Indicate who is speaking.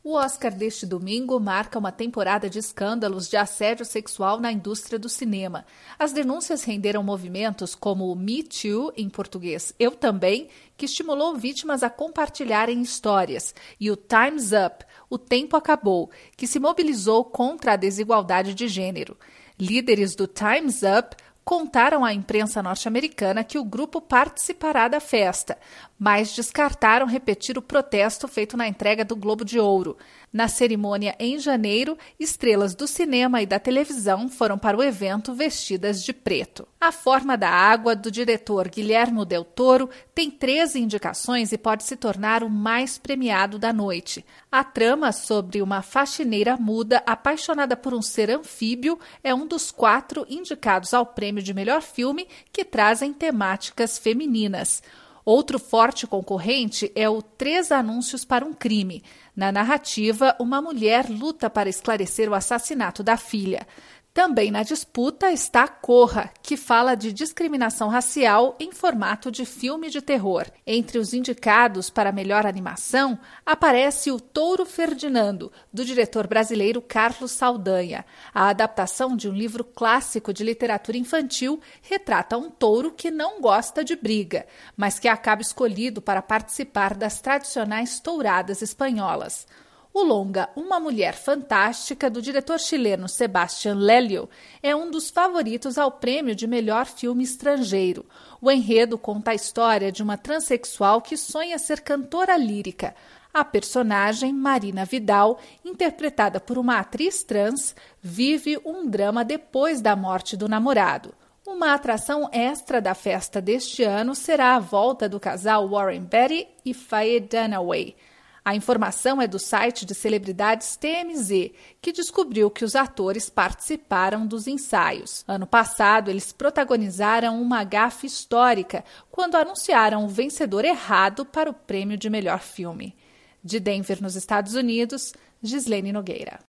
Speaker 1: O Oscar deste domingo marca uma temporada de escândalos de assédio sexual na indústria do cinema. As denúncias renderam movimentos como o Me Too, em português Eu Também, que estimulou vítimas a compartilharem histórias, e o Time's Up, O Tempo Acabou, que se mobilizou contra a desigualdade de gênero. Líderes do Time's Up contaram à imprensa norte-americana que o grupo participará da festa, mas descartaram repetir o protesto feito na entrega do Globo de Ouro. Na cerimônia em janeiro, estrelas do cinema e da televisão foram para o evento vestidas de preto. A Forma da Água, do diretor Guillermo del Toro, tem 13 indicações e pode se tornar o mais premiado da noite. A trama sobre uma faxineira muda apaixonada por um ser anfíbio é um dos 4 indicados ao prêmio de melhor filme que trazem temáticas femininas. Outro forte concorrente é o 3 Anúncios para um Crime. Na narrativa, uma mulher luta para esclarecer o assassinato da filha. Também na disputa está Corra, que fala de discriminação racial em formato de filme de terror. Entre os indicados para melhor animação, aparece o Touro Ferdinando, do diretor brasileiro Carlos Saldanha. A adaptação de um livro clássico de literatura infantil retrata um touro que não gosta de briga, mas que acaba escolhido para participar das tradicionais touradas espanholas. O longa Uma Mulher Fantástica, do diretor chileno Sebastián Lelio, é um dos favoritos ao prêmio de melhor filme estrangeiro. O enredo conta a história de uma transexual que sonha ser cantora lírica. A personagem, Marina Vidal, interpretada por uma atriz trans, vive um drama depois da morte do namorado. Uma atração extra da festa deste ano será a volta do casal Warren Beatty e Faye Dunaway. A informação é do site de celebridades TMZ, que descobriu que os atores participaram dos ensaios. Ano passado, eles protagonizaram uma gafe histórica quando anunciaram o vencedor errado para o prêmio de melhor filme. De Denver, nos Estados Unidos, Gislene Nogueira.